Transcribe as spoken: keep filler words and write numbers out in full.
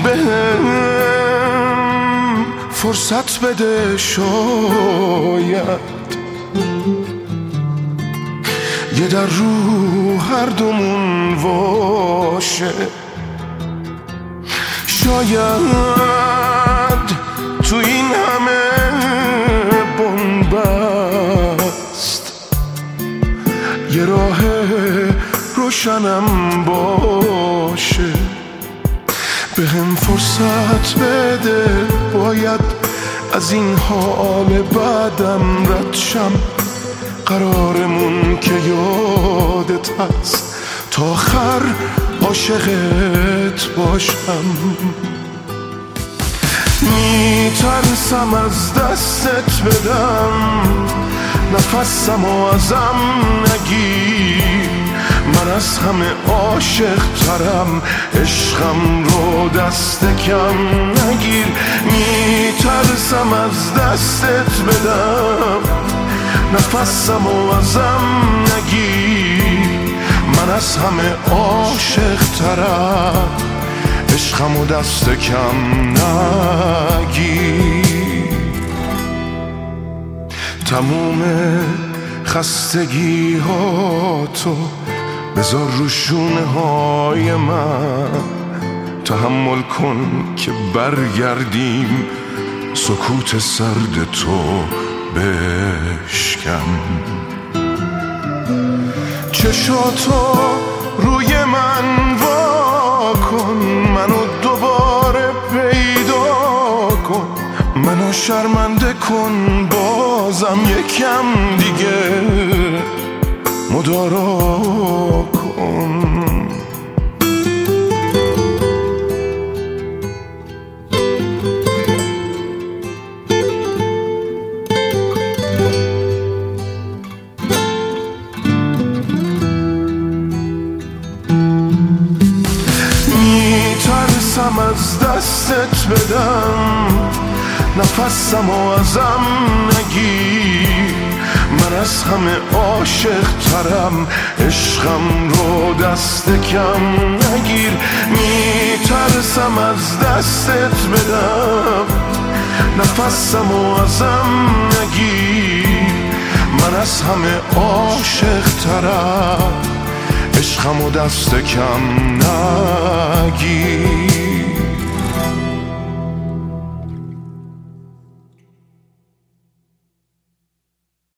بهم فرصت بده، شاید یه در رو هر دومون باشه. شاید تو این همه بنبست یه راه روشنم باشه. بهم فرصت بده، باید از این حال بعدم رد شم. قرارمون که یادت هست تا آخر عاشقت باشم. میترسم از دستت بدم، نفسم و ازم نگیر. من از همه عاشق ترم، عشقم رو دست کم نگیر. میترسم از دستت بدم، نفسم و ازم نگیر. من از همه عاشق ترم، عشقم و دست کم نگیر. تموم خستگی ها تو بذار رو شونه های من. تحمل کن که برگردیم، سکوت سرد تو بشکن. چشاتو روی من وا کن، منو دوباره پیدا کن. منو شرمنده کن بازم یکم دیگه، مدارا کن. میترسم از دستت بدم، نفسم و ازم نگیر. من از همه عاشق ترم، عشقم رو دست کم نگیر. میترسم از دستت بدم، نفسم و ازم نگیر. من از همه عاشق ترم، عشقم و دست کم نگیر.